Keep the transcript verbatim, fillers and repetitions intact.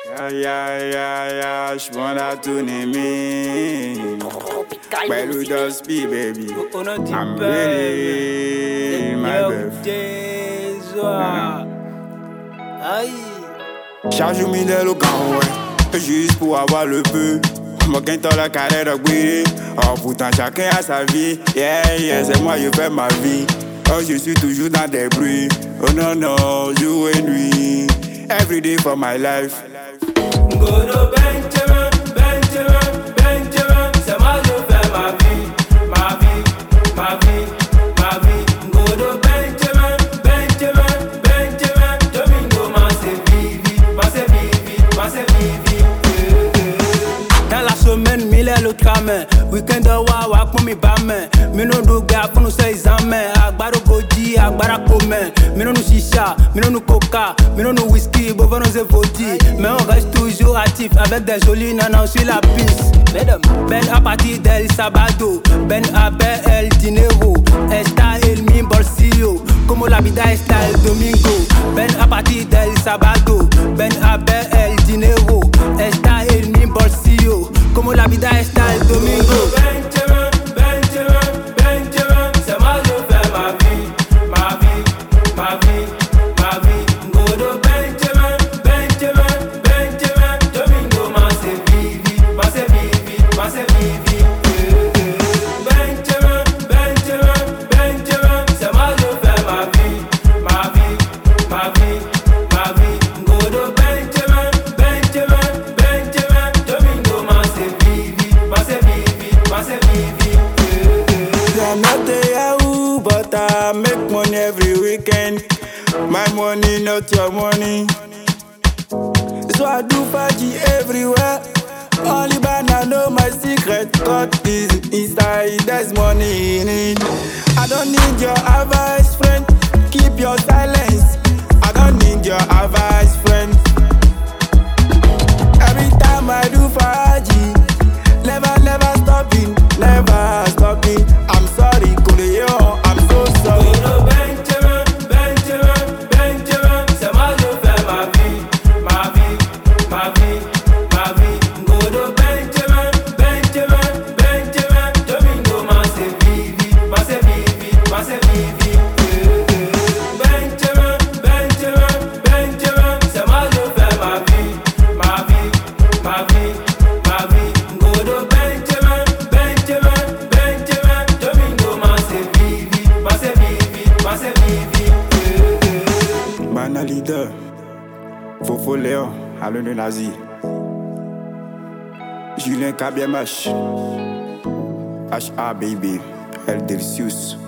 Yeah, yeah, yeah, yeah, j'm'en tourné me. Well, just be, baby. I'm ready, my baby. Charge-moi de l'occasion, ouais, juste pour avoir le peu. Moi, quand t'as la carrière de guérir, oh pourtant chacun a sa vie. Yeah, yeah, c'est moi, je fais ma vie. Oh, je suis toujours dans des bruits. Oh non, non, jour et nuit. Every day for my life. Ngodo Benjamin, Benjamin, Benjamin, c'est moi je fais ma vie, ma vie, ma vie, ma vie. Ngodo Benjamin, Benjamin, Benjamin, Domingo, ma c'est vivi, ma c'est vivi, ma c'est vivi. Dans la semaine, mille est le cramer. Weekend de wa wa pour mi bamen. Mi no do gars pour nous se examen. Agbaro goji, agbara komen. Mi no nous chicha, mi no nous coca, mi no nous whisky, bovo nous evodi. Mais on reste toujours actif avec des jolies nanas sur la piste. Ben à partir del sabado, ben a ben el dinero. Está el mi bolsillo, como la vida está el domingo. Ben a partir del sabado, ben a ben el dinero. Está el mi bolsillo, como la vida está el domingo. Benjamin, Benjamin, Benjamin, c'est moi je fais ma vie, ma vie, ma vie, ma vie. Ngodo Benjamin, Benjamin, Benjamin, Domingo, ma c'est vivi, ma c'est vivi, ma c'est vivi. Benjamin, Benjamin, Benjamin, c'est moi je fais ma vie, ma vie, ma vie, ma vie. Ngodo Benjamin, Benjamin, Benjamin, Domingo, ma c'est vivi, ma c'est vivi, ma c'est vivi. I'm not a Yahoo, but I make money every weekend. My money, not your money. So I do party everywhere. Only band I know my secret. God is inside, there's money in it. I don't need your advice, friend. Keep your silence. I don't need your advice, friend. Every time I do party, never, never stopping, never stopping. I'm sorry, Koleon, I'm so sorry. Ngodo Benjamin, Benjamin, Benjamin, c'est moi je fais ma vie, ma vie, ma vie, ma vie. Ngodo Benjamin, Benjamin, Benjamin, Domingo, ma c'est vivi, ma c'est vivi, ma c'est vivi. Benjamin, Benjamin, Benjamin, c'est moi je fais ma vie, ma vie, ma vie, ma vie. Ngodo Benjamin, Benjamin, Benjamin, Domingo, ma c'est vivi, ma c'est vivi, ma c'est vivi. Bana leader, Fofo Léon, Alain de Nazi, Julien Kabiemash, H A baby, El Delcius.